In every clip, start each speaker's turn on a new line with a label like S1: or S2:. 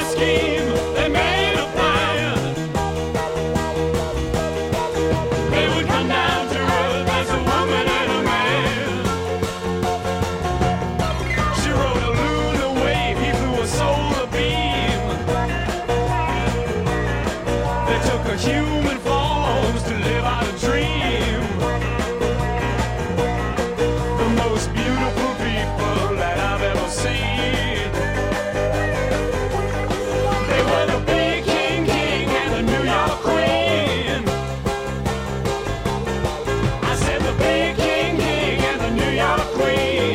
S1: a scheme, they made a plan. They would come down to earth as a woman and a man. She rode a lunar wave, he flew a solar beam. They took a human forms to live out a dream. The most beautiful people that I've ever seen. They were the big king and the New York queen. I said the big king and the New York queen.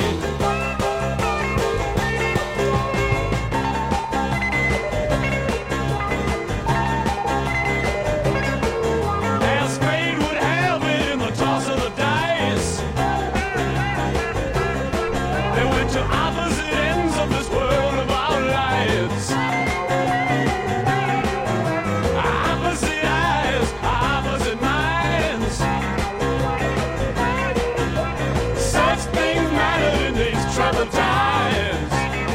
S1: As fate would have it in the toss of the dice, they went to opposite ends of this world of our lives. Opposite eyes, opposite minds. Such things matter in these troubled times.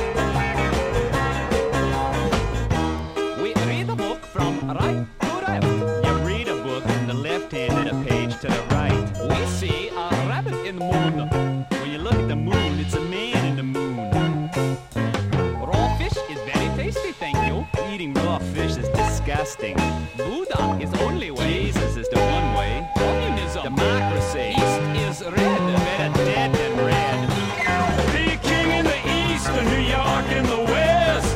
S2: We read a book from right to left. You read a book from the left hand and a page to the right. We see a rabbit in the moon. When you look at the moon, it's a man in the moon. Raw fish is very tasty, thank you. Eating raw fish is disgusting. Buddha is only way. Jesus is the one way. Communism. Democracy. East is red. Better dead than red.
S1: Big king in the east, and New York in the west.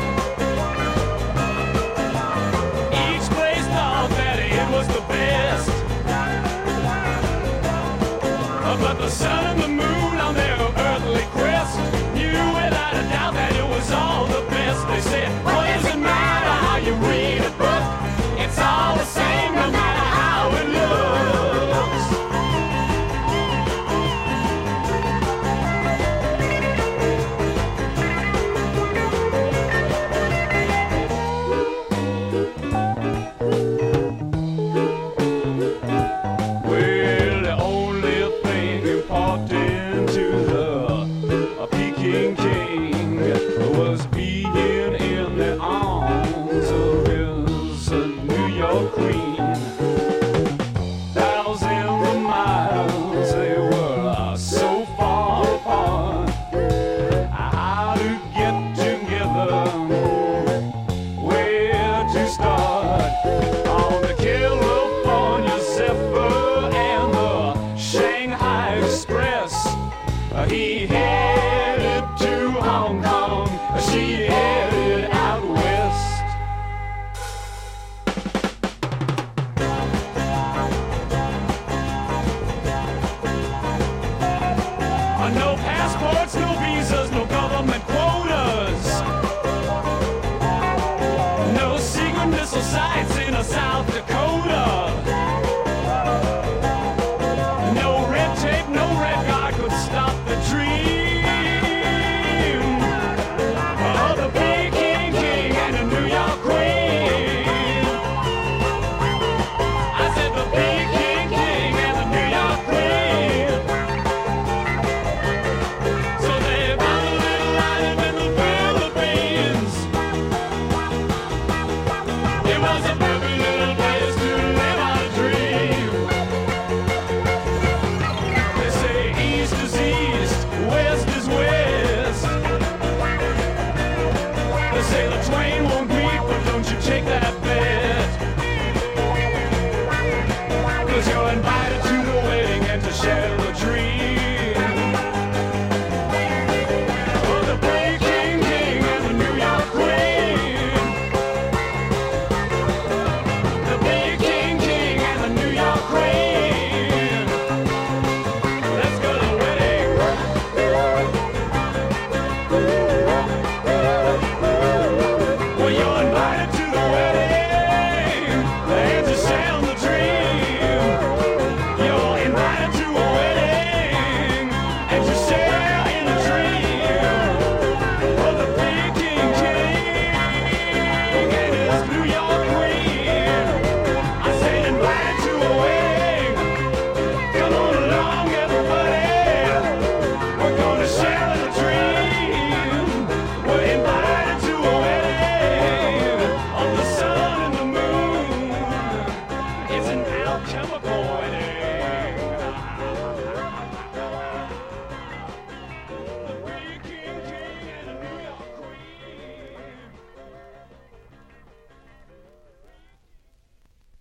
S1: Each place thought that it was the best. But the sun and the moon on their earthly quest knew without a doubt that it was all the best. They said, what does it matter how you read a book? It's all the same no matter how it looks. Well, the only thing important to the Peking king was being in the arms of his New York queen. Thousands of miles they were so far apart. How to get together? Where to start? On the California Zephyr and the Shanghai Express. He headed to Hong Kong. She headed out west. No passports, no visas, no government quotas. No secret missile sites in South Dakota. No red tape, no red guard could stop the dream of the big king and the New York queen. I said the big king and the New York queen. So they found a little island in the Philippines. It was a perfect little place to live out a dream. They say east is east, west is west. They say the twain will